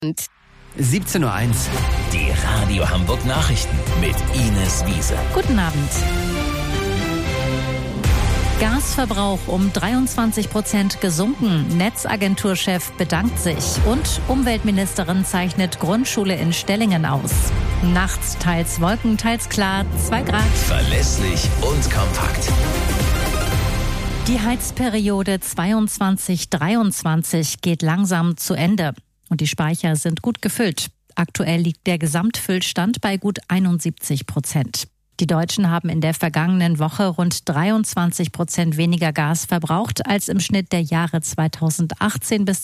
17:01 Uhr. Die Radio Hamburg Nachrichten mit Ines Wiese. Guten Abend. Gasverbrauch um 23% gesunken. Netzagenturchef bedankt sich. Und Umweltministerin zeichnet Grundschule in Stellingen aus. Nachts teils Wolken, teils klar, 2 Grad. Verlässlich und kompakt. Die Heizperiode 22/23 geht langsam zu Ende. Und die Speicher sind gut gefüllt. Aktuell liegt der Gesamtfüllstand bei gut 71%. Die Deutschen haben in der vergangenen Woche rund 23% weniger Gas verbraucht als im Schnitt der Jahre 2018 bis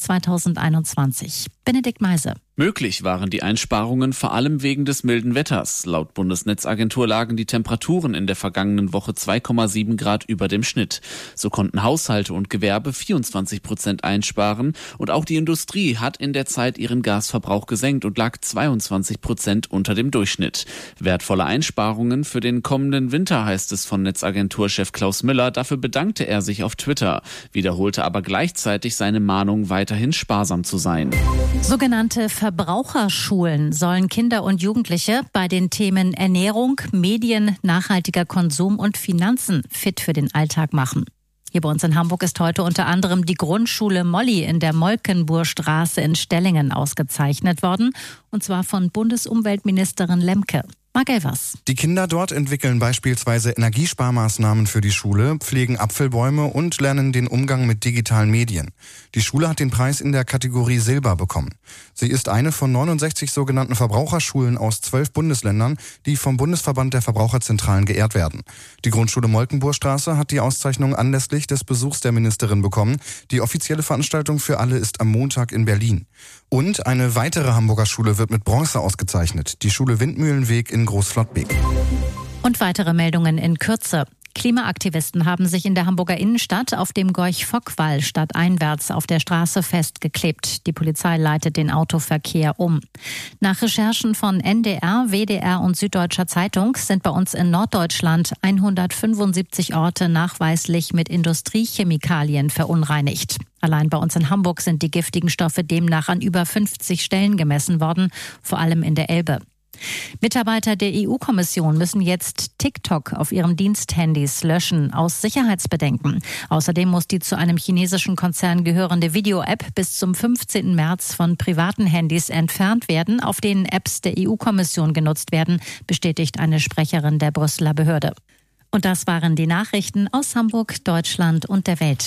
2021. Benedikt Meise. Möglich waren die Einsparungen vor allem wegen des milden Wetters. Laut Bundesnetzagentur lagen die Temperaturen in der vergangenen Woche 2,7 Grad über dem Schnitt. So konnten Haushalte und Gewerbe 24% einsparen und auch die Industrie hat in der Zeit ihren Gasverbrauch gesenkt und lag 22% unter dem Durchschnitt. Wertvolle Einsparungen für den kommenden Winter, heißt es von Netzagenturchef Klaus Müller. Dafür bedankte er sich auf Twitter, wiederholte aber gleichzeitig seine Mahnung, weiterhin sparsam zu sein. Sogenannte Verbraucherschulen sollen Kinder und Jugendliche bei den Themen Ernährung, Medien, nachhaltiger Konsum und Finanzen fit für den Alltag machen. Hier bei uns in Hamburg ist heute unter anderem die Grundschule Molly in der Molkenbuhrstraße in Stellingen ausgezeichnet worden, und zwar von Bundesumweltministerin Lemke. Marc Elvers. Die Kinder dort entwickeln beispielsweise Energiesparmaßnahmen für die Schule, pflegen Apfelbäume und lernen den Umgang mit digitalen Medien. Die Schule hat den Preis in der Kategorie Silber bekommen. Sie ist eine von 69 sogenannten Verbraucherschulen aus 12 Bundesländern, die vom Bundesverband der Verbraucherzentralen geehrt werden. Die Grundschule Molkenbuhrstraße hat die Auszeichnung anlässlich des Besuchs der Ministerin bekommen. Die offizielle Veranstaltung für alle ist am Montag in Berlin. Und eine weitere Hamburger Schule wird mit Bronze ausgezeichnet, die Schule Windmühlenweg in Großflottbek. Und weitere Meldungen in Kürze. Klimaaktivisten haben sich in der Hamburger Innenstadt auf dem Gorch-Fock-Wall stadteinwärts auf der Straße festgeklebt. Die Polizei leitet den Autoverkehr um. Nach Recherchen von NDR, WDR und Süddeutscher Zeitung sind bei uns in Norddeutschland 175 Orte nachweislich mit Industriechemikalien verunreinigt. Allein bei uns in Hamburg sind die giftigen Stoffe demnach an über 50 Stellen gemessen worden, vor allem in der Elbe. Mitarbeiter der EU-Kommission müssen jetzt TikTok auf ihren Diensthandys löschen, aus Sicherheitsbedenken. Außerdem muss die zu einem chinesischen Konzern gehörende Video-App bis zum 15. März von privaten Handys entfernt werden, auf denen Apps der EU-Kommission genutzt werden, bestätigt eine Sprecherin der Brüsseler Behörde. Und das waren die Nachrichten aus Hamburg, Deutschland und der Welt.